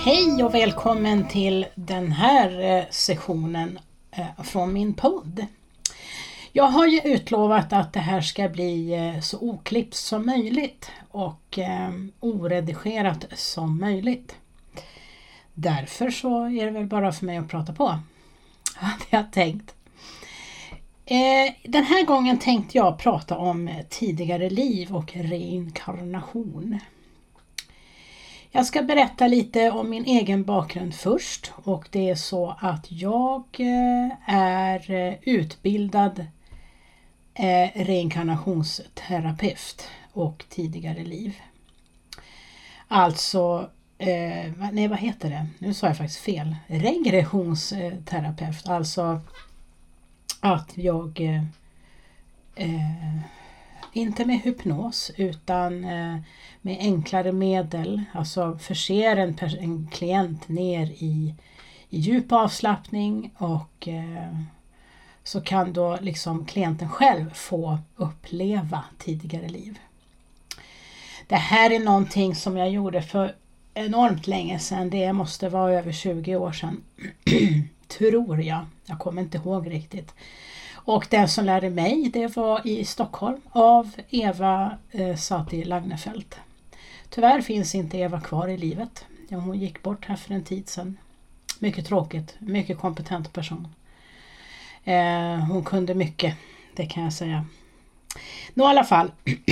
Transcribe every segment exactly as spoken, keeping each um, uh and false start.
Hej och välkommen till den här sessionen från min podd. Jag har ju utlovat att det här ska bli så oklippt som möjligt och oredigerat som möjligt. Därför så är det väl bara för mig att prata på, hade jag tänkt. Den här gången tänkte jag prata om tidigare liv och reinkarnation. Jag ska berätta lite om min egen bakgrund först, och det är så att jag är utbildad reinkarnationsterapeut och tidigare liv. Alltså, nej vad heter det? Nu sa jag faktiskt fel. Regressionsterapeut, alltså att jag eh, inte med hypnos utan eh, med enklare medel, alltså förser en, en klient ner i, i djup avslappning och eh, så kan då liksom klienten själv få uppleva tidigare liv. Det här är någonting som jag gjorde för enormt länge sedan, det måste vara över tjugo år sedan. Tror jag, jag kommer inte ihåg riktigt. Och den som lärde mig, det var i Stockholm av Eva eh, Sati Lagnefelt. Tyvärr finns inte Eva kvar i livet. Ja, hon gick bort här för en tid sedan. Mycket tråkigt, mycket kompetent person. Eh, hon kunde mycket, det kan jag säga. Nå i alla fall.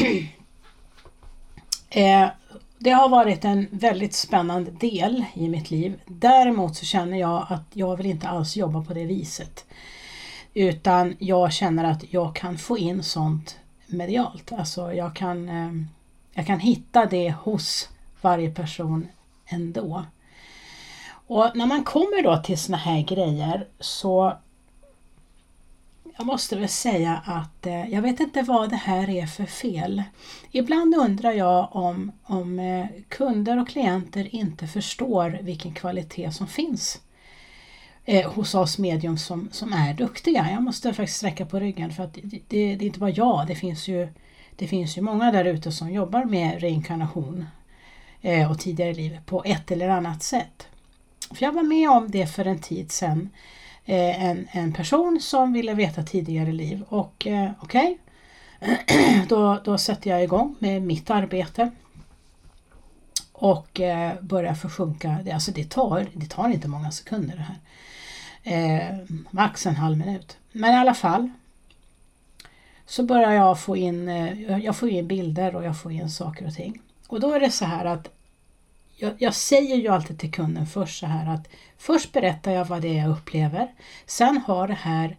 eh, det har varit en väldigt spännande del i mitt liv. Däremot så känner jag att jag vill inte alls jobba på det viset. Utan jag känner att jag kan få in sånt medialt. Alltså jag kan, jag kan hitta det hos varje person ändå. Och när man kommer då till såna här grejer så jag måste väl säga att jag vet inte vad det här är för fel. Ibland undrar jag om, om kunder och klienter inte förstår vilken kvalitet som finns Eh, hos oss medium som, som är duktiga. Jag måste faktiskt sträcka på ryggen för att det, det, det är inte bara jag. Det finns ju, det finns ju många där ute som jobbar med reinkarnation eh, och tidigare liv på ett eller annat sätt. För jag var med om det för en tid sedan. Eh, en, en person som ville veta tidigare liv. Och eh, okej, okay. då, då sätter jag igång med mitt arbete. Och eh, börjar försjunka. Det, alltså det tar, det tar inte många sekunder det här. Eh, max en halv minut. Men i alla fall så börjar jag få in eh, jag får in bilder och jag får in saker och ting. Och då är det så här att jag, jag säger ju alltid till kunden först så här att först berättar jag vad det är jag upplever. Sen har det här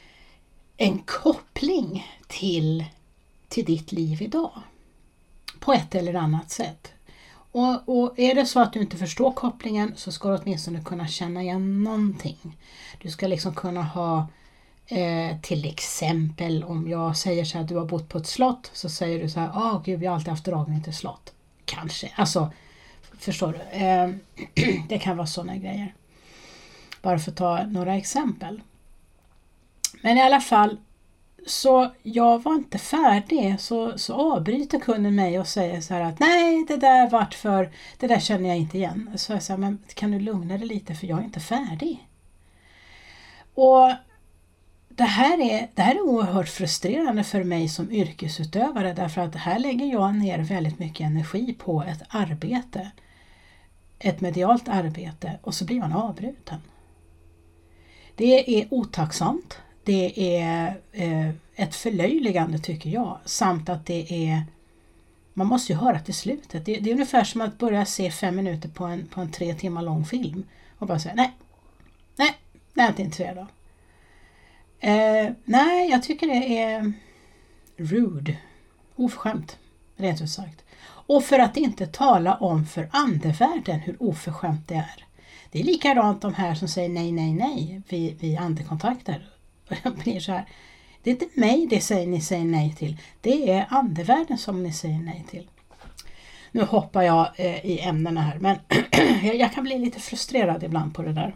en koppling till, till ditt liv idag. På ett eller annat sätt. Och, och är det så att du inte förstår kopplingen så ska du åtminstone kunna känna igen någonting. Du ska liksom kunna ha eh, till exempel om jag säger så här att du har bott på ett slott så säger du så här, ah gud jag har alltid haft dragning till slott. Kanske, alltså förstår du. Eh, det kan vara sådana grejer. Bara för att ta några exempel. Men i alla fall så jag var inte färdig så, så avbryter kunden mig och säger så här att nej det där vart för, det där känner jag inte igen. Så jag säger men kan du lugna dig lite för jag är inte färdig. Och det här är, det här är oerhört frustrerande för mig som yrkesutövare därför att här lägger jag ner väldigt mycket energi på ett arbete. Ett medialt arbete och så blir man avbruten. Det är otacksamt. Det är eh, ett förlöjligande tycker jag. Samt att det är, man måste ju höra till slutet. Det, det är ungefär som att börja se fem minuter på en, på en tre timmar lång film. Och bara säga nej, nej, det är inte intresserad av. Eh, nej, jag tycker det är rude, oförskämt, rent ut sagt. Och för att inte tala om för andevärlden hur oförskämt det är. Det är likadant de här som säger nej, nej, nej vid, vid andekontakter. Jag blir så här, det är inte mig det säger ni säger nej till. Det är andevärlden som ni säger nej till. Nu hoppar jag eh, i ämnena här. Men jag kan bli lite frustrerad ibland på det där.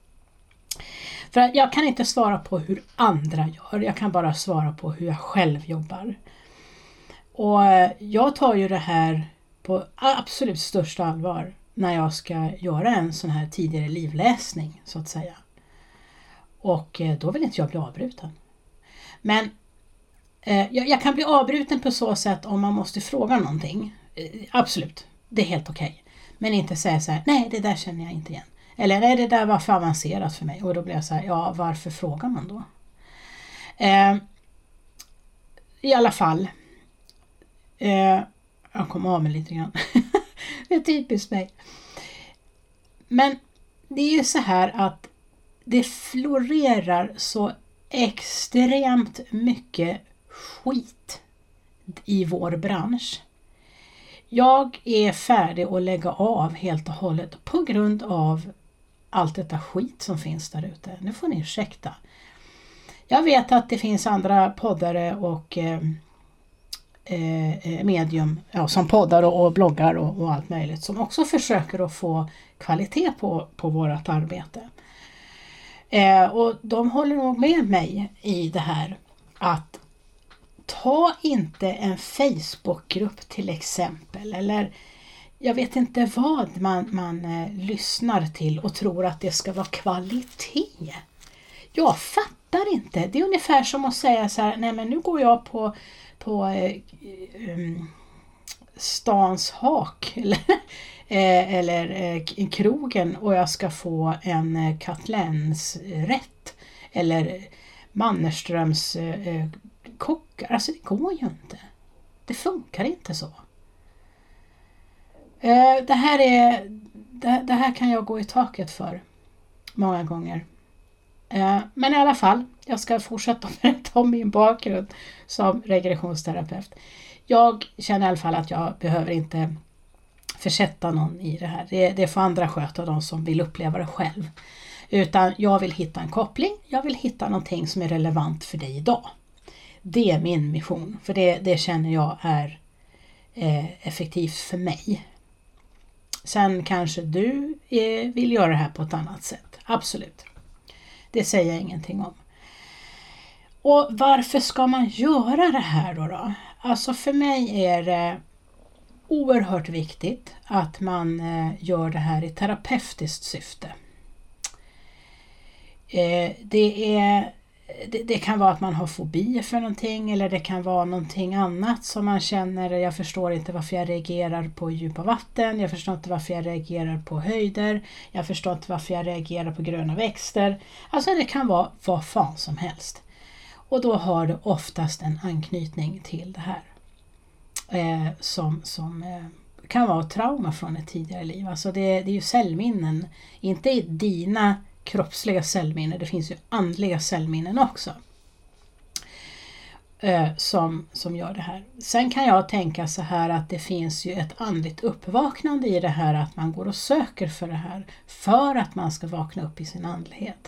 För jag kan inte svara på hur andra gör. Jag kan bara svara på hur jag själv jobbar. Och jag tar ju det här på absolut största allvar. när jag ska göra en sån här tidigare livläsning så att säga. Och eh, då vill inte jag bli avbruten. Men eh, jag, jag kan bli avbruten på så sätt om man måste fråga någonting. Eh, absolut, det är helt okej. Men inte säga så här, nej det där känner jag inte igen. Eller nej det där var för avancerat för mig. Och då blir jag så här, ja varför frågar man då? Eh, I alla fall. Eh, jag kommer av mig lite grann. Det är typiskt mig. Men det är ju så här att det florerar så extremt mycket skit i vår bransch. Jag är färdig att lägga av helt och hållet på grund av allt detta skit som finns där ute. Nu får ni ursäkta. Jag vet att det finns andra poddare och eh, eh, medium ja, som poddar och, och bloggar och, och allt möjligt som också försöker att få kvalitet på, på vårt arbete. Eh, och de håller nog med mig i det här att ta inte en Facebookgrupp till exempel eller jag vet inte vad man, man eh, lyssnar till och tror att det ska vara kvalitet. Jag fattar inte. Det är ungefär som att säga så här, nej men nu går jag på, på eh, um, stans hak eller, eh, eller eh, krogen och jag ska få en eh, Katläns rätt eller Mannerströms eh, kockar. Alltså det går ju inte. Det funkar inte så. Eh, det här är det, det här kan jag gå i taket för många gånger. Eh, men i alla fall, jag ska fortsätta berätta om min bakgrund som regressionsterapeut. Jag känner i alla fall att jag behöver inte försätta någon i det här. Det, det får andra sköta, de som vill uppleva det själv. Utan jag vill hitta en koppling. Jag vill hitta någonting som är relevant för dig idag. Det är min mission. För det, det känner jag är eh, effektivt för mig. Sen kanske du eh, vill göra det här på ett annat sätt. Absolut. Det säger jag ingenting om. Och varför ska man göra det här då? då? Alltså för mig är det oerhört viktigt att man eh, gör det här i terapeutiskt syfte. Eh, det, är, det, det kan vara att man har fobi för någonting eller det kan vara någonting annat som man känner. Jag förstår inte varför jag reagerar på djupa vatten. Jag förstår inte varför jag reagerar på höjder. Jag förstår inte varför jag reagerar på gröna växter. Alltså det kan vara vad fan som helst. Och då har det oftast en anknytning till det här. Eh, som som eh, kan vara trauma från ett tidigare liv. Alltså det, det är ju cellminnen. Inte dina kroppsliga cellminnen. Det finns ju andliga cellminnen också. Eh, som, som gör det här. Sen kan jag tänka så här att det finns ju ett andligt uppvaknande i det här. Att man går och söker för det här. För att man ska vakna upp i sin andlighet.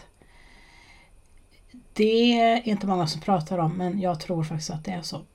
Det är inte många som pratar om, men jag tror faktiskt att det är så.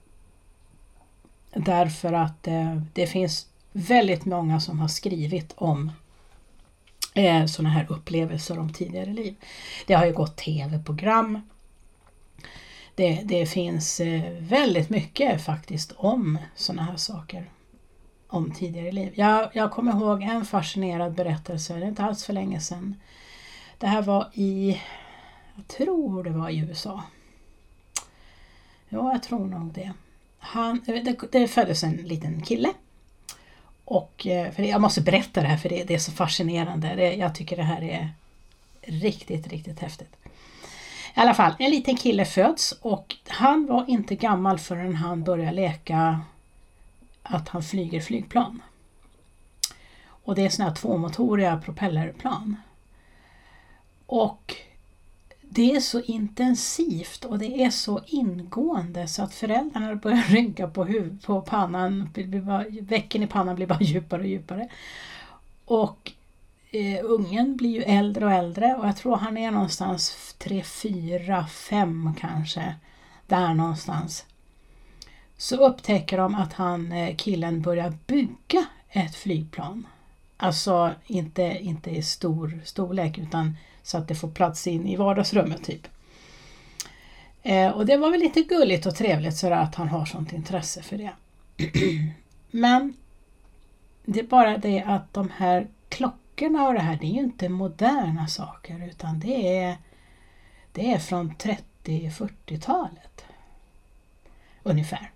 Därför att eh, det finns väldigt många som har skrivit om eh, sådana här upplevelser om tidigare liv. Det har ju gått tv-program. Det, det finns eh, väldigt mycket faktiskt om sådana här saker. Om tidigare liv. Jag, jag kommer ihåg en fascinerad berättelse, det är inte alls för länge sedan. Det här var i... Jag tror det var i U S A. Ja, jag tror nog det. Han, det, det föddes en liten kille. Och för det, jag måste berätta det här för det, det är så fascinerande. Det, jag tycker det här är riktigt, riktigt häftigt. I alla fall, en liten kille föds och han var inte gammal förrän han började leka att han flyger flygplan. Och det är såna här tvåmotoriga propellerplan. Och det är så intensivt och det är så ingående så att föräldrarna börjar rynka på huvudet, på pannan, väcken i pannan blir bara djupare och djupare. Och eh, ungen blir ju äldre och äldre och jag tror han är någonstans tre, fyra, fem kanske, där någonstans. Så upptäcker de att han, killen börjar bygga ett flygplan. Alltså inte, inte i stor storlek utan så att det får plats in i vardagsrummet typ. Eh, och det var väl lite gulligt och trevligt så att han har sånt intresse för det. Men det är bara det att de här klockorna och det här, det är ju inte moderna saker, utan det är, det är från trettio-fyrtiotalet ungefär.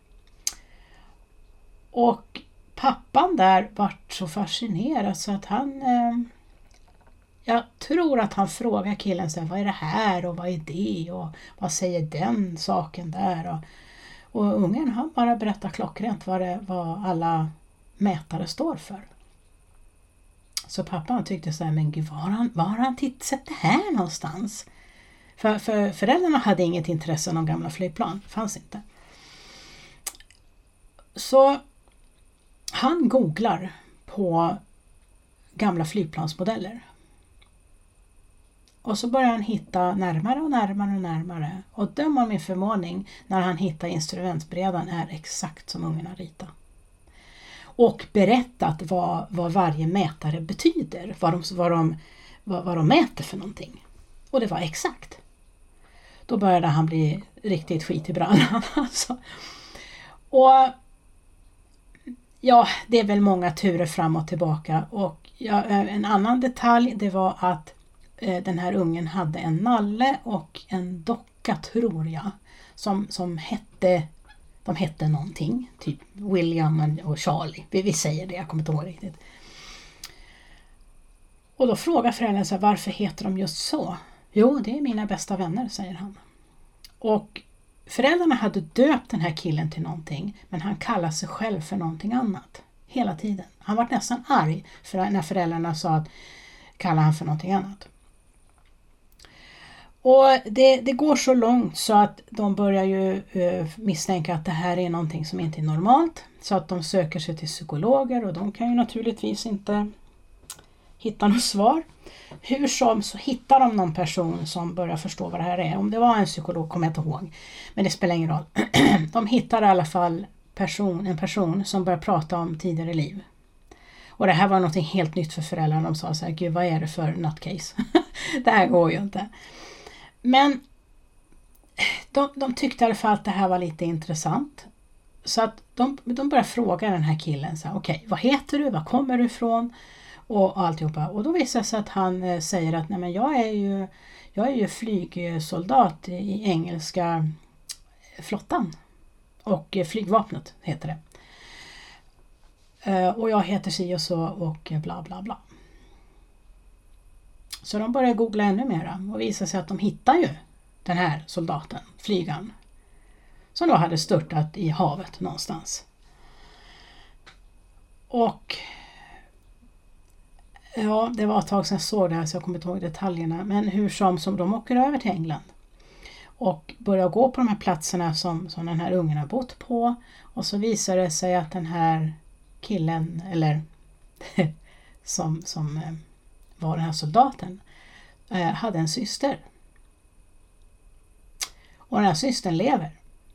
Och pappan där vart så fascinerad så att han, eh, jag tror att han frågar killen så här, vad är det här och vad är det och vad säger den saken där, och, och ungen han bara berättar klockrent vad, det, vad alla mätare står för. Så pappan tyckte så här, men gud, var har han, var har han titt, sett det här någonstans? För, för föräldrarna hade inget intresse av gamla flygplan, fanns inte. Så han googlar på gamla flygplansmodeller. Och så börjar han hitta närmare och närmare och närmare. Och döm om min förvåning när han hittar instrumentbrädan är exakt som ungen har ritat. Och berättat vad, vad varje mätare betyder. Vad de, vad, de, vad, vad de mäter för någonting. Och det var exakt. Då började han bli riktigt skit i brallan. Alltså. Och ja, det är väl många turer fram och tillbaka. Och ja, en annan detalj, det var att eh, den här ungen hade en nalle och en docka, tror jag. Som, som hette, de hette någonting. Typ William och Charlie. Vi, vi säger det, jag kommer inte ihåg riktigt. Och då frågar föräldrarna sig, varför heter de just så? Jo, det är mina bästa vänner, säger han. Och föräldrarna hade döpt den här killen till någonting, men han kallade sig själv för någonting annat. Hela tiden. Han var nästan arg för när föräldrarna sa att kalla han för någonting annat. Och det, det går så långt så att de börjar ju uh, misstänka att det här är någonting som inte är normalt. Så att de söker sig till psykologer och de kan ju naturligtvis inte hitta något svar. Hur som så hittar de någon person som börjar förstå vad det här är. Om det var en psykolog kommer jag inte ihåg. Men det spelar ingen roll. De hittar i alla fall person, en person som börjar prata om tidigare liv. Och det här var något helt nytt för föräldrarna. De sa så här, gud vad är det för nutcase? Det här går ju inte. Men de, de tyckte i alla fall att det här var lite intressant. Så att de, de började fråga den här killen. Okej, okay, vad heter du? Var kommer du ifrån? Och alltihopa. Och då visar det sig att han eh, säger att nej, men jag är ju jag är ju flygsoldat i, i engelska flottan. Och eh, flygvapnet heter det. Eh, och jag heter si och så och bla bla bla. Så de börjar googla ännu mera och visar sig att de hittar ju den här soldaten, flygaren. Som då hade störtat i havet någonstans. Och ja, det var ett tag sedan jag såg det här så jag kommer inte ihåg detaljerna. Men hur som, som de åker över till England. Och börjar gå på de här platserna som, som den här ungen har bott på. Och så visar det sig att den här killen, eller som, som var den här soldaten, hade en syster. Och den här systern lever.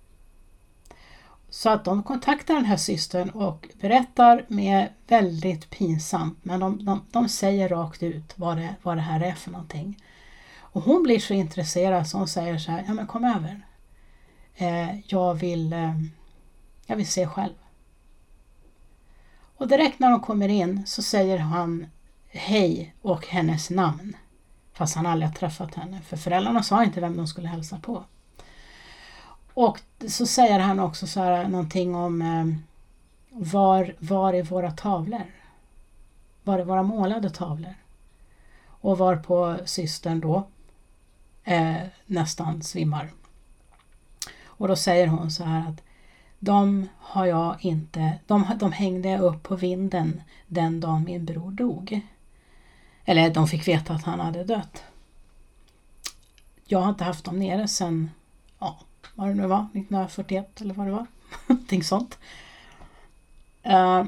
Så att de kontaktar den här systern och berättar med väldigt pinsamt. Men de, de, de säger rakt ut vad det, vad det här är för någonting. Och hon blir så intresserad så hon säger så här, ja men kom över. Eh, jag, vill, eh, jag vill se själv. Och direkt när de kommer in så säger han hej och hennes namn. Fast han aldrig har träffat henne. För föräldrarna sa inte vem de skulle hälsa på. Och så säger han också så här någonting om eh, var, var är våra tavlor? Var är våra målade tavlor? Och var på systern då eh, nästan svimmar. Och då säger hon så här att de har jag inte, de, de hängde jag upp på vinden den dagen min bror dog. Eller de fick veta att han hade dött. Jag har inte haft dem nere sedan, ja, vad det nu var, nittonhundrafyrtioett eller vad det var. Någonting sånt. Uh,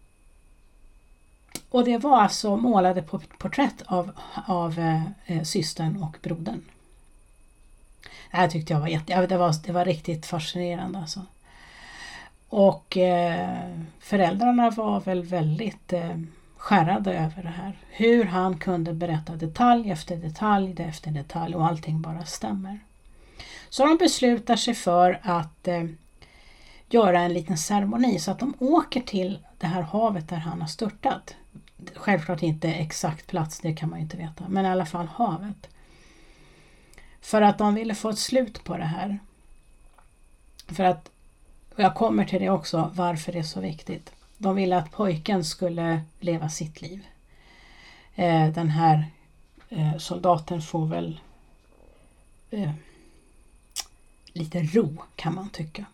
och det var alltså målade på porträtt av, av uh, systern och brodern. Det här tyckte jag var jätte, det var, det var riktigt fascinerande alltså. Och uh, föräldrarna var väl väldigt uh, skärrade över det här. Hur han kunde berätta detalj efter detalj efter detalj och allting bara stämmer. Så de beslutar sig för att eh, göra en liten ceremoni så att de åker till det här havet där han har störtat. Självklart inte exakt plats, det kan man ju inte veta. Men i alla fall havet. För att de ville få ett slut på det här. För att, och jag kommer till det också, varför det är så viktigt. De ville att pojken skulle leva sitt liv. Eh, den här eh, soldaten får väl eh, lite ro, kan man tycka.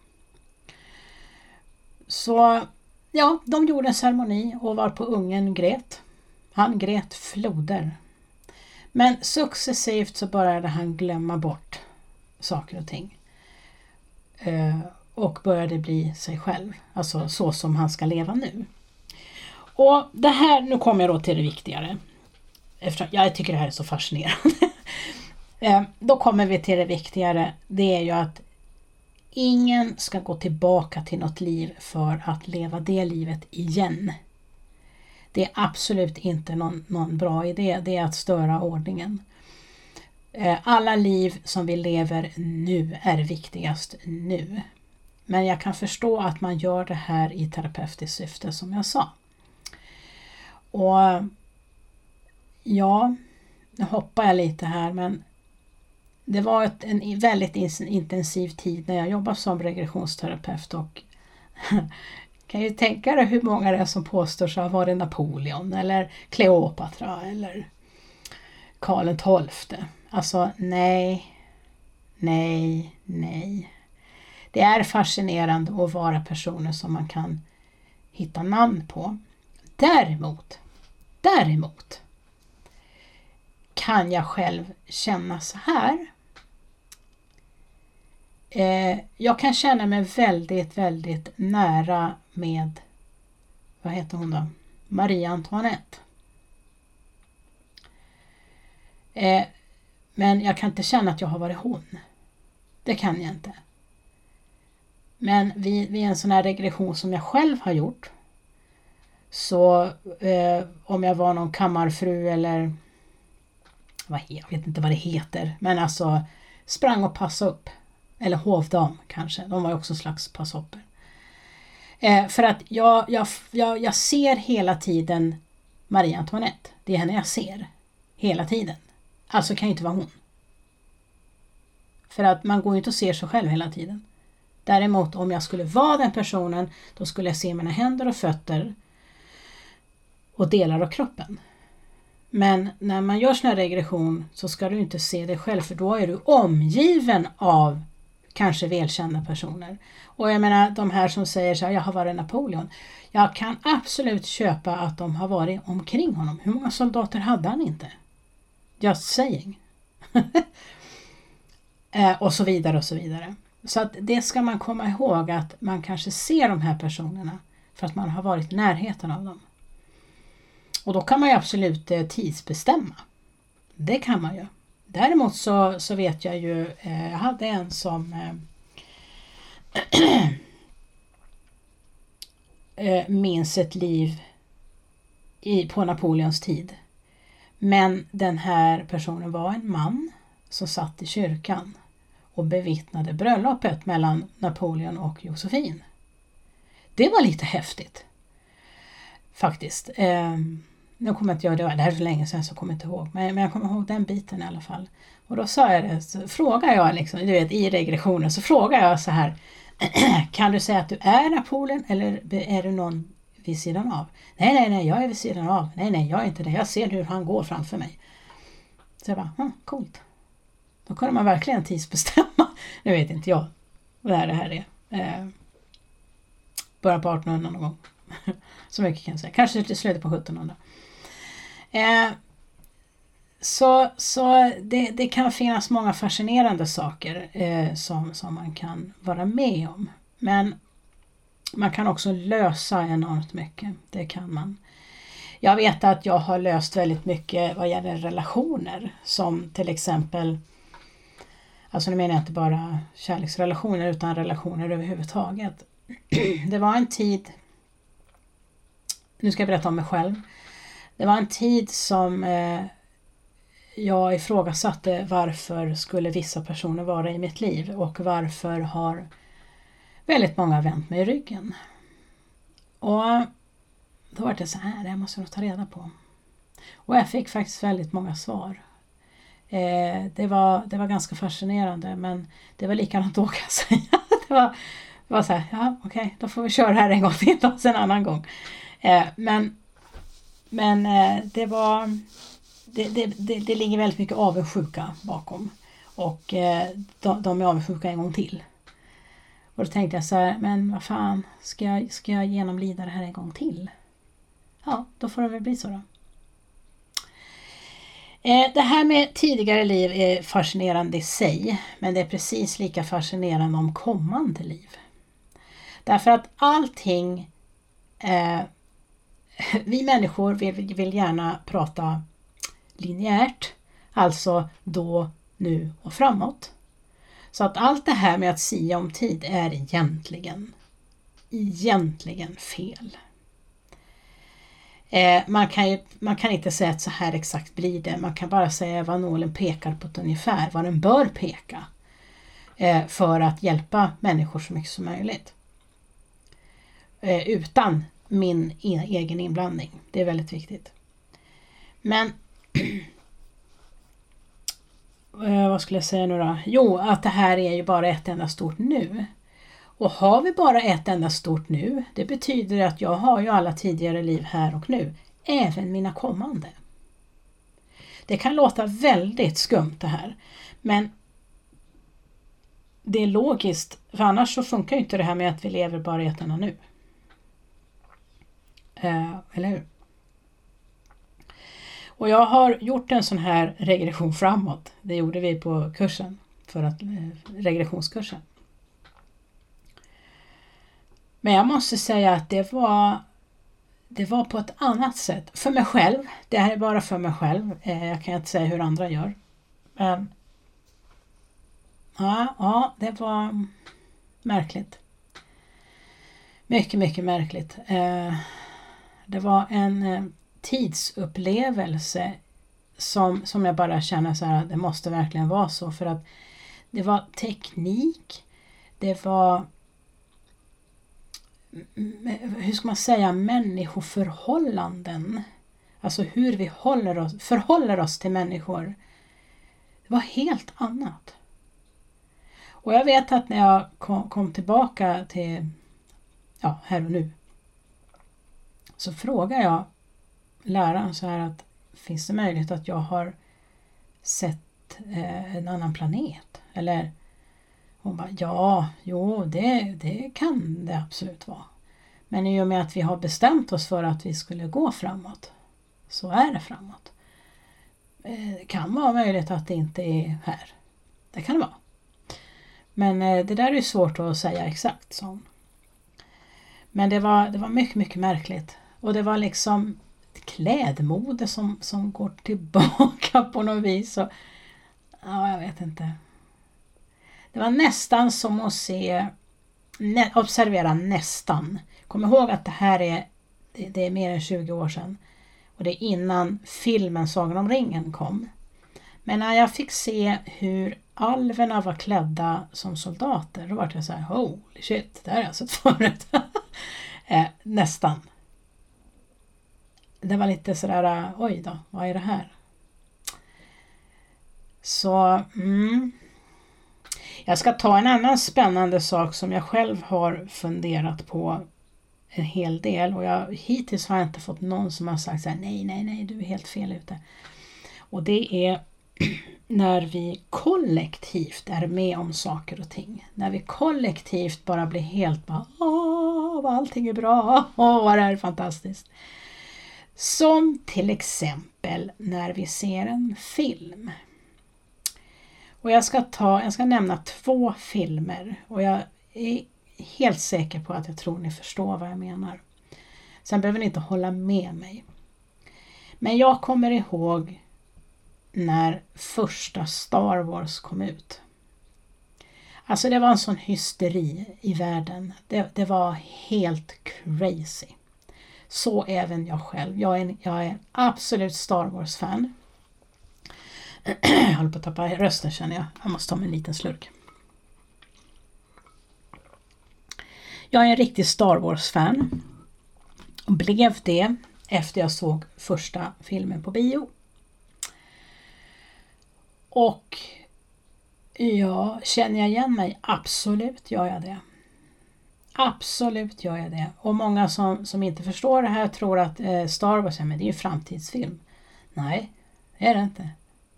Så ja, de gjorde en ceremoni och var på ungen grät. Han grät floder. Men successivt så började han glömma bort saker och ting. Eh, och började bli sig själv. Alltså så som han ska leva nu. Och det här, nu kommer jag då till det viktigare. Eftersom jag tycker det här är så fascinerande. eh, då kommer vi till det viktigare. Det är ju att ingen ska gå tillbaka till något liv för att leva det livet igen. Det är absolut inte någon, någon bra idé. Det är att störa ordningen. Alla liv som vi lever nu är viktigast nu. Men jag kan förstå att man gör det här i terapeutiskt syfte, som jag sa. Och ja, nu hoppar jag lite här, men det var ett, en väldigt intensiv tid när jag jobbade som regressionsterapeut, och kan ju tänka dig hur många det är som påstår sig ha varit Napoleon eller Kleopatra eller Karl den tolfte. Alltså nej, nej, nej. Det är fascinerande att vara personer som man kan hitta namn på. Däremot, däremot kan jag själv känna så här. Eh, jag kan känna mig väldigt, väldigt nära med, vad heter hon då? Marie Antoinette. Eh, men jag kan inte känna att jag har varit hon. Det kan jag inte. Men vid, vid en sån här regression som jag själv har gjort, så eh, om jag var någon kammarfru eller vad, jag vet inte vad det heter, men alltså sprang och passade upp. Eller hovdam kanske. De var ju också en slags passhopper. Eh, för att jag, jag, jag, jag ser hela tiden Marie Antoinette. Det är henne jag ser. Hela tiden. Alltså kan ju inte vara hon. För att man går ju inte och ser sig själv hela tiden. Däremot om jag skulle vara den personen, då skulle jag se mina händer och fötter och delar av kroppen. Men när man gör sån här regression så ska du inte se dig själv, för då är du omgiven av kanske välkända personer. Och jag menar, de här som säger så här, jag har varit Napoleon. Jag kan absolut köpa att de har varit omkring honom. Hur många soldater hade han inte? Just saying. eh, och så vidare och så vidare. Så att det ska man komma ihåg, att man kanske ser de här personerna för att man har varit i närheten av dem. Och då kan man ju absolut eh, tidsbestämma. Det kan man ju. Däremot så, så vet jag ju, eh, jag hade en som eh, eh, minns ett liv i, på Napoleons tid. Men den här personen var en man som satt i kyrkan och bevittnade bröllopet mellan Napoleon och Josefin. Det var lite häftigt. Faktiskt. Eh, Nu kommer jag inte göra det, det här är så länge sedan så kommer jag inte ihåg. Men, men jag kommer ihåg den biten i alla fall. Och då sa jag det, så frågar jag liksom, du vet, i regressionen så frågar jag så här. Kan du säga att du är Napoleon eller är du någon vid sidan av? Nej, nej, nej, jag är vid sidan av. Nej, nej, jag är inte det. Jag ser hur han går framför mig. Så jag bara, hm, coolt. Då kunde man verkligen tidsbestämma. Nu vet inte jag vad det här är. Eh, början på artonhundra någon gång. Så mycket kan jag säga. Kanske till slutet på sjuttonhundra. Eh, så så det, det kan finnas många fascinerande saker eh, som, som man kan vara med om. Men man kan också lösa enormt mycket. Det kan man. Jag vet att jag har löst väldigt mycket vad gäller relationer. Som till exempel, alltså nu menar jag inte bara kärleksrelationer utan relationer överhuvudtaget. Det var en tid, nu ska jag berätta om mig själv. Det var en tid som eh, jag ifrågasatte varför skulle vissa personer vara i mitt liv och varför har väldigt många vänt mig i ryggen. Och då var det så här, det måste jag nog ta reda på. Och jag fick faktiskt väldigt många svar. Eh, det, var, det var ganska fascinerande, men det var likadant då kan jag säga. det, var, det var så här, ja okej, okay, då får vi köra här en gång till och en annan gång. Eh, men men eh, det var det, det, det, det ligger väldigt mycket avundsjuka bakom. Och eh, de, de är avundsjuka en gång till. Och då tänkte jag så här, men vad fan, ska jag, ska jag genomlida det här en gång till? Ja, då får det väl bli så då. Eh, det här med tidigare liv är fascinerande i sig, men det är precis lika fascinerande om kommande liv. Därför att allting, eh, vi människor vill, vill gärna prata linjärt, alltså då, nu och framåt. Så att allt det här med att sia om tid är egentligen, egentligen fel. Eh, man, kan ju, man kan inte säga att så här exakt blir det. Man kan bara säga vad nålen pekar på ett ungefär, vad den bör peka. Eh, för att hjälpa människor så mycket som möjligt. Eh, utan min e- egen inblandning. Det är väldigt viktigt. Men eh, vad skulle jag säga nu då? Jo, att det här är ju bara ett enda stort nu. Och har vi bara ett enda stort nu, det betyder att jag har ju alla tidigare liv här och nu, även mina kommande. Det kan låta väldigt skumt det här, men det är logiskt, för annars så funkar ju inte det här med att vi lever bara i ett enda nu. Eh, eller hur? Och jag har gjort en sån här regression framåt, det gjorde vi på kursen, för att, eh, regressionskursen. Men jag måste säga att det var, det var på ett annat sätt. För mig själv. Det här är bara för mig själv. Jag kan inte säga hur andra gör. Men ja, ja, det var märkligt. Mycket, mycket märkligt. Det var en tidsupplevelse som, som jag bara känner så här, det måste verkligen vara så. För att det var teknik. Det var, hur ska man säga, människoförhållanden. Alltså hur vi håller oss, förhåller oss till människor. Det var helt annat. Och jag vet att när jag kom, kom tillbaka till, ja, här och nu, så frågar jag läraren så här att finns det möjlighet att jag har sett eh, en annan planet? Eller hon bara, ja, jo, det, det kan det absolut vara. Men i och med att vi har bestämt oss för att vi skulle gå framåt, så är det framåt. Det kan vara möjligt att det inte är här. Det kan det vara. Men det där är svårt att säga exakt. Så. Men det var, det var mycket, mycket märkligt. Och det var liksom klädmode som, som går tillbaka på något vis. Och, ja, jag vet inte. Det var nästan som att se, nä, observera nästan. Kom ihåg att det här är, det, det är mer än tjugo år sedan. Och det är innan filmen Sagan om ringen kom. Men när jag fick se hur alverna var klädda som soldater, då var det så här, holy shit, det här är alltså ett förut. eh, nästan. Det var lite sådär, oj då, vad är det här? Så, mm. Jag ska ta en annan spännande sak som jag själv har funderat på en hel del. Och jag, hittills har jag inte fått någon som har sagt så här, nej, nej, nej, du är helt fel ute. Och det är när vi kollektivt är med om saker och ting. När vi kollektivt bara blir helt bara, åh, vad allting är bra, åh, vad det här är fantastiskt. Som till exempel när vi ser en film. Och jag ska ta, jag ska nämna två filmer. Och jag är helt säker på att jag tror ni förstår vad jag menar. Sen behöver ni inte hålla med mig. Men jag kommer ihåg när första Star Wars kom ut. Alltså det var en sån hysteri i världen. Det, det var helt crazy. Så även jag själv. Jag är en, jag är en absolut Star Wars-fan. Jag håller på att tappa rösten, känner jag. Jag måste ta mig en liten slurk. Jag är en riktig Star Wars-fan. Och blev det efter jag såg första filmen på bio. Och ja, känner jag igen mig? Absolut gör jag det. Absolut gör jag det. Och många som, som inte förstår det här tror att eh, Star Wars, men det är ju framtidsfilm. Nej, det är det inte.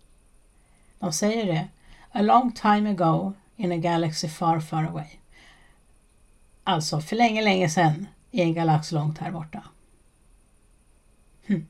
De säger det. A long time ago in a galaxy far far away. Alltså för länge, länge sedan i en galax långt här borta. Hm.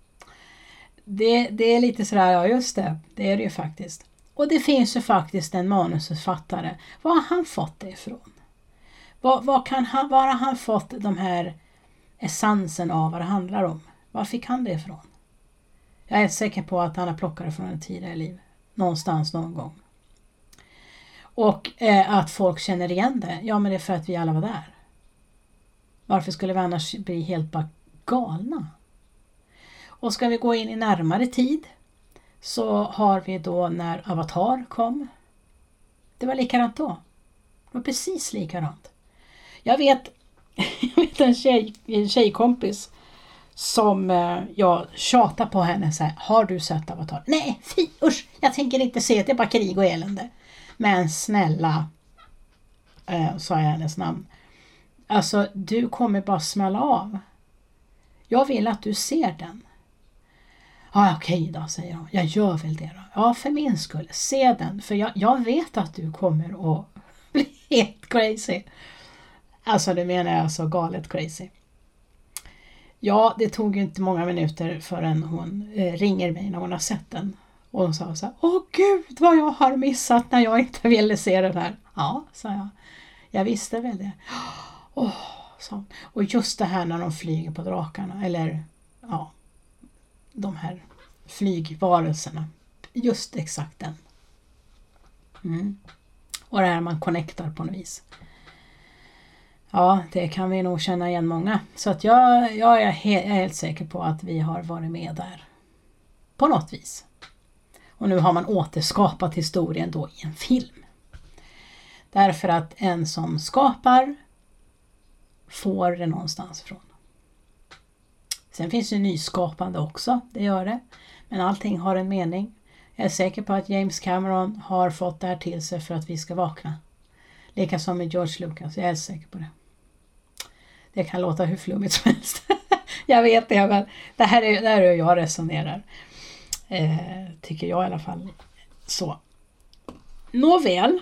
Det, det är lite sådär, ja just det, det är det ju faktiskt. Och det finns ju faktiskt en manusförfattare. Var har han fått det ifrån? Var, var, kan han, var har han fått de här essensen av vad det handlar om? Var fick han det ifrån? Jag är säker på att han har plockat det från en tidigare liv. Någonstans, någon gång. Och eh, att folk känner igen det. Ja, men det är för att vi alla var där. Varför skulle vi annars bli helt bara galna? Och ska vi gå in i närmare tid så har vi då när Avatar kom. Det var likadant då. Det var precis likadant. Jag vet, jag vet en, tjej, en tjejkompis som eh, jag tjatar på henne så här, har du sett Avatar? Nej, fy, usch, jag tänker inte se det, är bara krig och elände. Men snälla, eh, sa jag hennes namn. Alltså, du kommer bara smälla av. Jag vill att du ser den. Ja, okej då, säger hon. Jag gör väl det då. Ja, för min skull. Se den. För jag, jag vet att du kommer att bli helt crazy. Alltså, det menar jag så galet crazy. Ja, det tog ju inte många minuter förrän hon eh, ringer mig när hon har sett den. Och hon sa så här, åh gud vad jag har missat när jag inte ville se den här. Ja, sa jag. Jag visste väl det. Åh, så. Och just det här när de flyger på drakarna. Eller, ja, de här flygvarelserna. Just exakt den. Mm. Och det här man connectar på något vis. Ja, det kan vi nog känna igen många. Så att jag, jag, är, helt, jag är helt säker på att vi har varit med där. På något vis. Och nu har man återskapat historien då i en film. Därför att en som skapar får det någonstans ifrån. Sen finns det nyskapande också, det gör det. Men allting har en mening. Jag är säker på att James Cameron har fått det här till sig för att vi ska vakna. Lika som med George Lucas, jag är säker på det. Det kan låta hur flummigt som helst. Jag vet det, men det här är, det här är hur jag resonerar. Eh, tycker jag i alla fall. Så. Nåväl.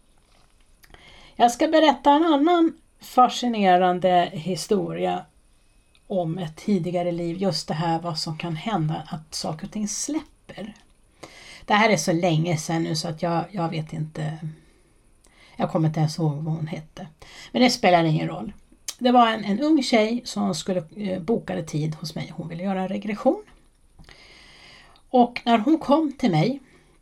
Jag ska berätta en annan fascinerande historia om ett tidigare liv. Just det här vad som kan hända att saker och ting släpper. Det här är så länge sedan nu så att jag, jag vet inte. Jag kommer inte ens ihåg vad hon hette. Men det spelar ingen roll. Det var en, en ung tjej som skulle eh, bokade tid hos mig. Hon ville göra en regression. Och när hon kom till mig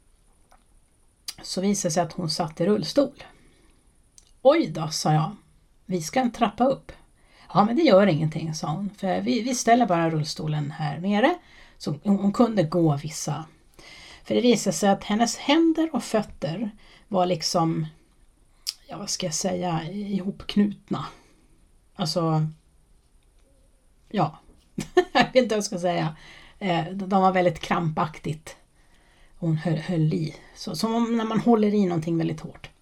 så visade det sig att hon satt i rullstol. Oj då, sa jag. Vi ska trappa upp. Ja, men det gör ingenting, sa hon. För vi, vi ställer bara rullstolen här nere. Så hon, hon kunde gå vissa. För det visade sig att hennes händer och fötter var liksom, ja vad ska jag säga, ihopknutna. Alltså, ja, jag vet inte vad jag ska säga. De var väldigt krampaktigt. Hon höll, höll i. Så, som när man håller i någonting väldigt hårt.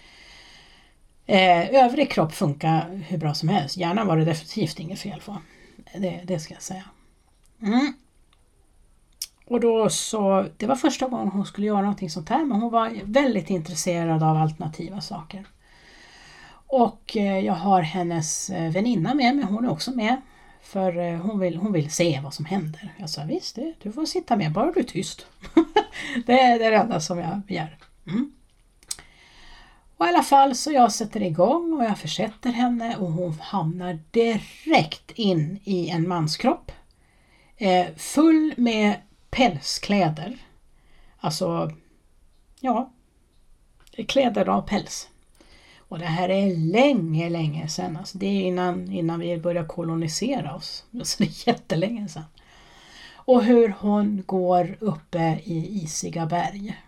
Eh, övrig kropp funkar hur bra som helst. Hjärnan var det definitivt inget fel på. Det, det ska jag säga. Mm. Och då så, det var första gången hon skulle göra någonting sånt här. Men hon var väldigt intresserad av alternativa saker. Och eh, jag har hennes väninna med mig. Hon är också med. För eh, hon, vill, hon vill se vad som händer. Jag sa, visst det, du får sitta med, bara du är tyst. det är det enda som jag begär. Mm. Och i alla fall så jag sätter igång och jag försätter henne och hon hamnar direkt in i en manskropp. Eh, full med pälskläder. Alltså, ja, kläder av päls. Och det här är länge, länge sedan. Alltså det är innan, innan vi börjar kolonisera oss. Så det är jättelänge sedan. Och hur hon går uppe i isiga berg.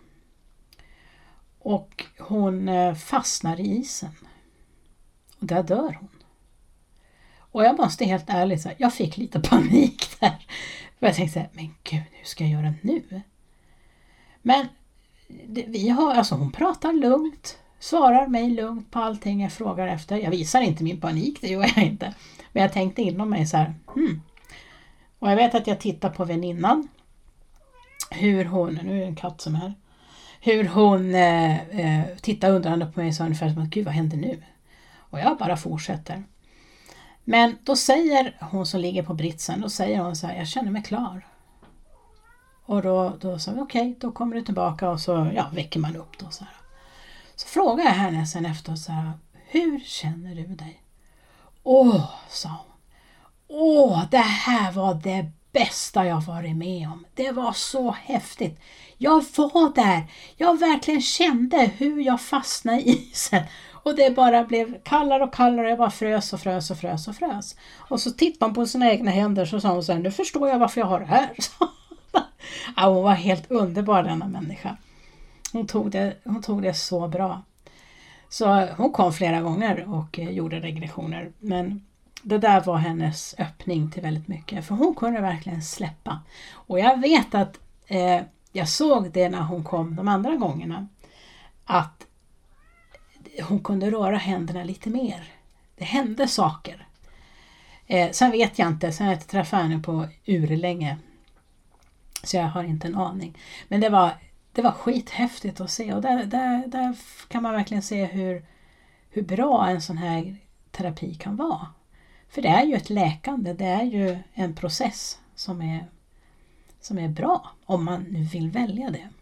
Och hon fastnar i isen. Och där dör hon. Och jag måste helt ärligt säga, jag fick lite panik där. För jag tänkte, men gud, hur ska jag göra nu? Men det, vi har, alltså hon pratar lugnt, svarar mig lugnt på allting jag frågar efter. Jag visar inte min panik, det gör jag inte. Men jag tänkte inom mig så här, hmm. Och jag vet att jag tittar på väninnan. Hur hon, nu är det en katt som är här. Hur hon eh, eh, tittar undrande på mig så ungefär som att, gud vad händer nu? Och jag bara fortsätter. Men då säger hon som ligger på britsen, då säger hon så här, jag känner mig klar. Och då, då sa vi okej, okay, då kommer du tillbaka och så ja, väcker man upp då så här. Så frågar jag henne sen efter så här, hur känner du dig? Åh, sa hon. Åh, det här var det bästa jag varit med om. Det var så häftigt. Jag var där. Jag verkligen kände hur jag fastnade i isen. Och det bara blev kallare och kallare. Jag bara frös och frös och frös och frös. Och så tittade hon på sina egna händer så sa hon så här, nu förstår jag varför jag har det här. Ja, hon var helt underbar denna människa. Hon tog det, hon tog det så bra. Så hon kom flera gånger och gjorde regressioner. Men det där var hennes öppning till väldigt mycket. För hon kunde verkligen släppa. Och jag vet att eh, jag såg det när hon kom de andra gångerna. Att hon kunde röra händerna lite mer. Det hände saker. Eh, sen vet jag inte. Sen har jag inte träffat henne på urlänge. Så jag har inte en aning. Men det var, det var skithäftigt att se. Och där, där, där kan man verkligen se hur, hur bra en sån här terapi kan vara. För det är ju ett läkande. Det är ju en process som är, som är bra. Om man nu vill välja det.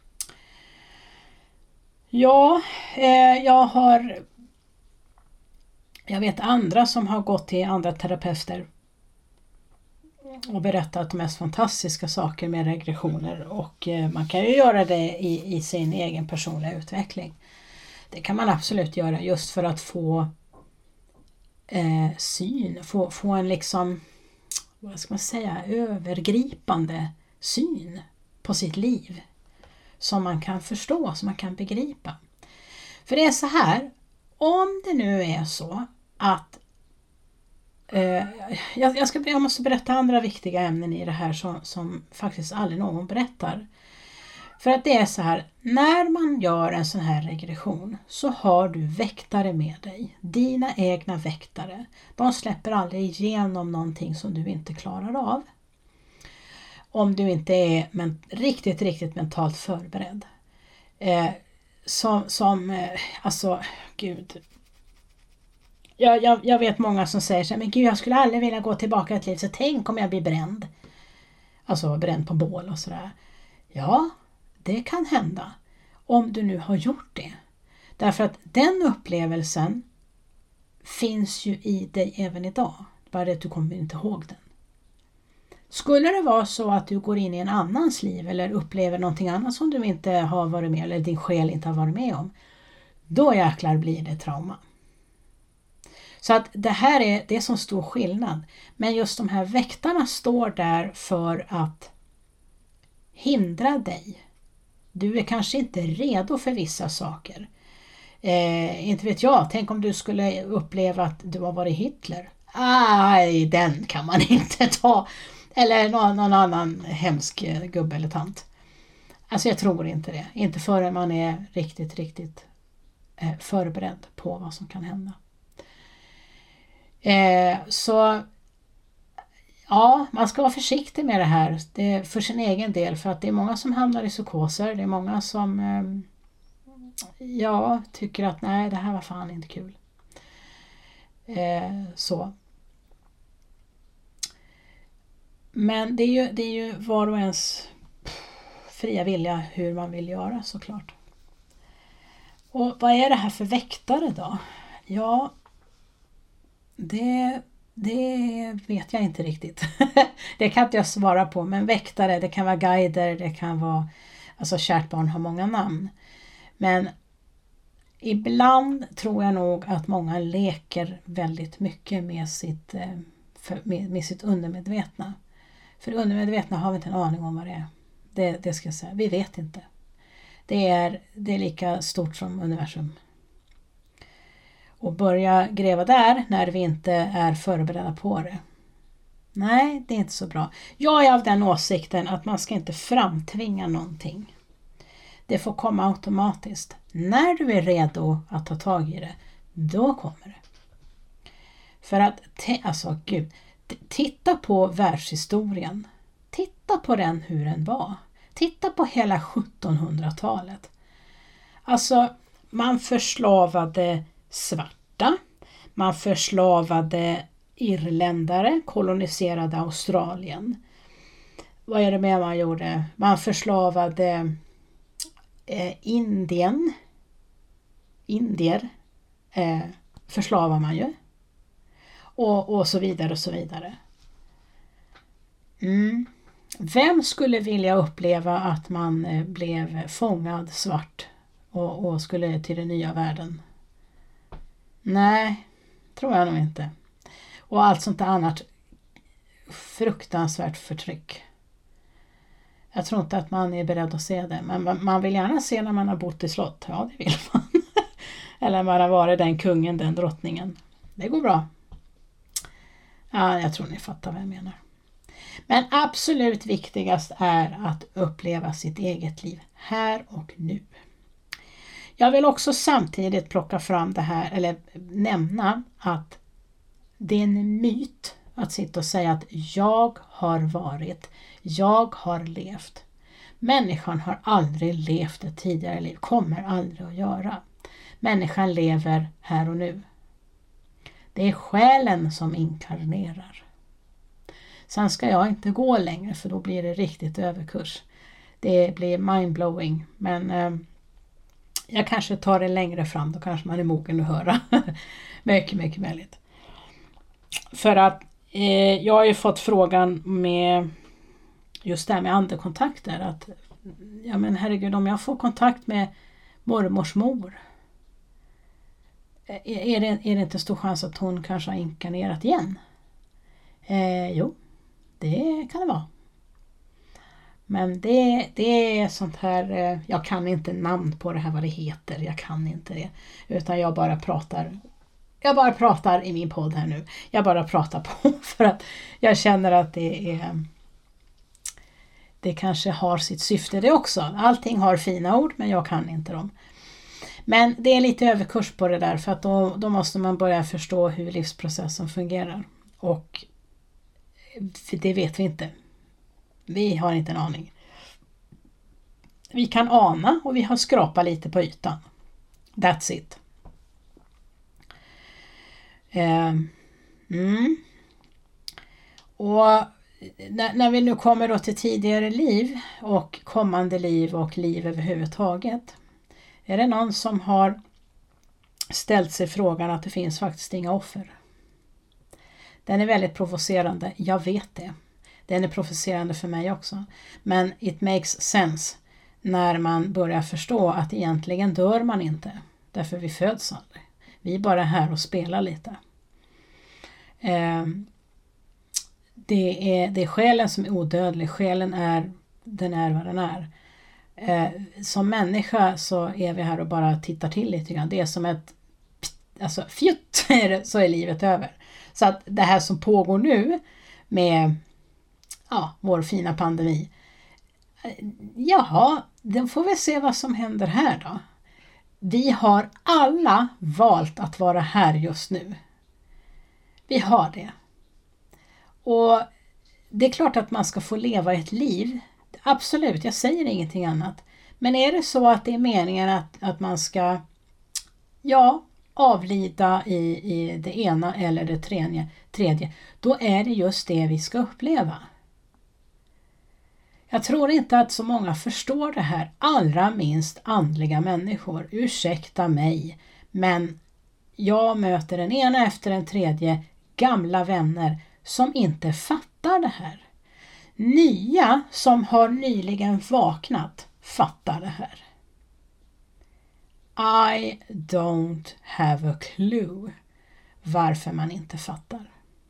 Ja, eh, jag har... Jag vet andra som har gått till andra terapeuter och berättat de mest fantastiska saker med regressioner. Och eh, man kan ju göra det i, i sin egen personliga utveckling. Det kan man absolut göra just för att få eh, syn, få, få en liksom, vad ska man säga, övergripande syn på sitt liv. Som man kan förstå, som man kan begripa. För det är så här, om det nu är så att eh, jag, jag, ska, jag måste berätta andra viktiga ämnen i det här som, som faktiskt aldrig någon berättar. För att det är så här, när man gör en sån här regression så har du väktare med dig. Dina egna väktare. De släpper aldrig igenom någonting som du inte klarar av. Om du inte är men, riktigt, riktigt mentalt förberedd. Eh, som, som eh, alltså, gud. Jag, jag, jag vet många som säger så här, men gud, jag skulle aldrig vilja gå tillbaka i ett liv, så tänk om jag blir bränd. Alltså bränd på bål och sådär. Ja, det kan hända. Om du nu har gjort det. Därför att den upplevelsen finns ju i dig även idag. Bara det att du kommer inte ihåg den. Skulle det vara så att du går in i en annans liv eller upplever någonting annat som du inte har varit med eller din själ inte har varit med om, då jäklar blir det trauma. Så att det här är det som stor skillnad. Men just de här väktarna står där för att hindra dig. Du är kanske inte redo för vissa saker. Eh, inte vet jag, tänk om du skulle uppleva att du har varit Hitler. Aj, den kan man inte ta. Eller någon, någon annan hemsk gubbe eller tant. Alltså jag tror inte det. Inte förrän man är riktigt, riktigt eh, förberedd på vad som kan hända. Eh, så ja, man ska vara försiktig med det här. Det är för sin egen del. För att det är många som hamnar i psykoser. Det är många som eh, ja, tycker att nej, det här var fan inte kul. Eh, så. Men det är, ju, det är ju var och ens fria vilja hur man vill göra såklart. Och vad är det här för väktare då? Ja, det, det vet jag inte riktigt. Det kan inte jag svara på. Men väktare, det kan vara guider, det kan vara... Alltså kärt barn har många namn. Men ibland tror jag nog att många leker väldigt mycket med sitt, med, med sitt undermedvetna. För undermedvetna har vi inte en aning om vad det är. Det, det ska jag säga. Vi vet inte. Det är, det är lika stort som universum. och börja gräva där när vi inte är förberedda på det. Nej, det är inte så bra. Jag är av den åsikten att man ska inte framtvinga någonting. Det får komma automatiskt. När du är redo att ta tag i det, då kommer det. För att, alltså gud, titta på världshistorien. Titta på den hur den var. Titta på hela sjuttonhundratalet. Alltså, man förslavade svarta. Man förslavade irländare, koloniserade Australien. Vad är det mer man gjorde? Man förslavade eh, Indien. Indier eh, förslavar man ju. Och, och så vidare och så vidare. Mm. Vem skulle vilja uppleva att man eh, blev fångad svart och, och skulle till den nya världen? Nej, tror jag nog inte. Och allt sånt annat fruktansvärt förtryck. Jag tror inte att man är beredd att se det. Men man vill gärna se när man har bott i slott. Ja, det vill man. Eller man har varit den kungen, den drottningen. Det går bra. Ja, jag tror ni fattar vad jag menar. Men absolut viktigast är att uppleva sitt eget liv här och nu. Jag vill också samtidigt plocka fram det här, eller nämna att det är en myt att sitta och säga att jag har varit, jag har levt. Människan har aldrig levt ett tidigare liv, kommer aldrig att göra. Människan lever här och nu. Det är själen som inkarnerar. Sen ska jag inte gå längre för då blir det riktigt överkurs. Det blir mindblowing, men eh, jag kanske tar det längre fram, då kanske man är mogen att höra. mycket, mycket möjligt. För att eh, jag har ju fått frågan med just det här med andekontakter. Att, ja men herregud, om jag får kontakt med mormors mor. Är det, är det inte stor chans att hon kanske har inkarnerat igen? Eh, jo, det kan det vara. Men det, det är sånt här, eh, jag kan inte namn på det här vad det heter. Jag kan inte det. Utan jag bara pratar Jag bara pratar i min podd här nu. Jag bara pratar på för att jag känner att det är det kanske har sitt syfte det också. Allting har fina ord men jag kan inte dem. Men det är lite överkurs på det där för att då, då måste man börja förstå hur livsprocessen fungerar. Och det vet vi inte. Vi har inte en aning. Vi kan ana och vi har skrapat lite på ytan. That's it. Mm. Och när, när vi nu kommer då till tidigare liv och kommande liv och liv överhuvudtaget, är det någon som har ställt sig frågan att det finns faktiskt inga offer? Den är väldigt provocerande, jag vet det. Den är provocerande för mig också. Men it makes sense när man börjar förstå att egentligen dör man inte. Därför vi föds aldrig. Vi är bara här och spelar lite. Eh, det, är, det är själen som är odödlig. Själen är, den är vad den är. Eh, som människa så är vi här och bara tittar till lite grann. Det är som ett, alltså fjutt så är livet över. Så att det här som pågår nu med ja, vår fina pandemi. Jaha, då får vi se vad som händer här då. Vi har alla valt att vara här just nu. Vi har det. Och det är klart att man ska få leva ett liv. Absolut, jag säger ingenting annat. Men är det så att det är meningen att, att man ska ja, avlida i, i det ena eller det tredje, tredje, då är det just det vi ska uppleva. Jag tror inte att så många förstår det här, allra minst andliga människor. Ursäkta mig, men jag möter den ena efter den tredje gamla vänner som inte fattar det här. Nya som har nyligen vaknat fattar det här. I don't have a clue varför man inte fattar.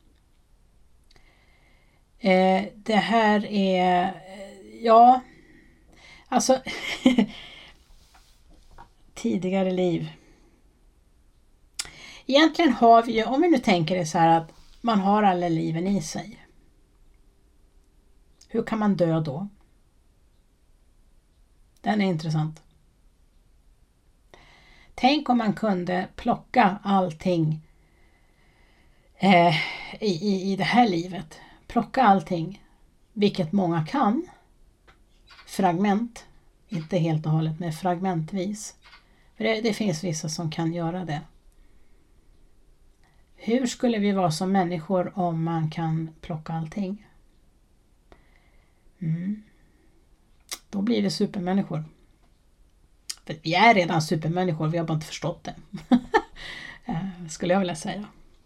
Eh, det här är, ja, alltså tidigare liv. egentligen har vi ju, om vi nu tänker det så här att man har alla liven i sig. Hur kan man dö då? Den är intressant. Tänk om man kunde plocka allting eh, i, i, i det här livet. Plocka allting, vilket många kan. Fragment, inte helt och hållet, men fragmentvis. För det, det finns vissa som kan göra det. Hur skulle vi vara som människor om man kan plocka allting? Mm. Då blir det supermänniskor. För vi är redan supermänniskor, vi har bara inte förstått det. Skulle jag vilja säga.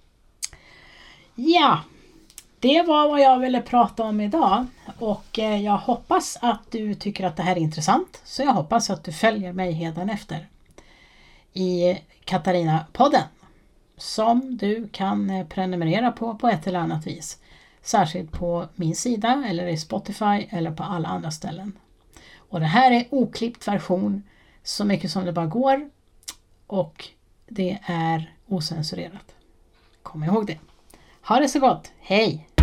Ja, det var vad jag ville prata om idag. Och jag hoppas att du tycker att det här är intressant. Så jag hoppas att du följer mig hädanefter i Katarina-podden. Som du kan prenumerera på på ett eller annat vis. Särskilt på min sida eller i Spotify eller på alla andra ställen. Och det här är oklippt version så mycket som det bara går. Och det är osensurerat. Kom ihåg det. Ha det så gott. Hej!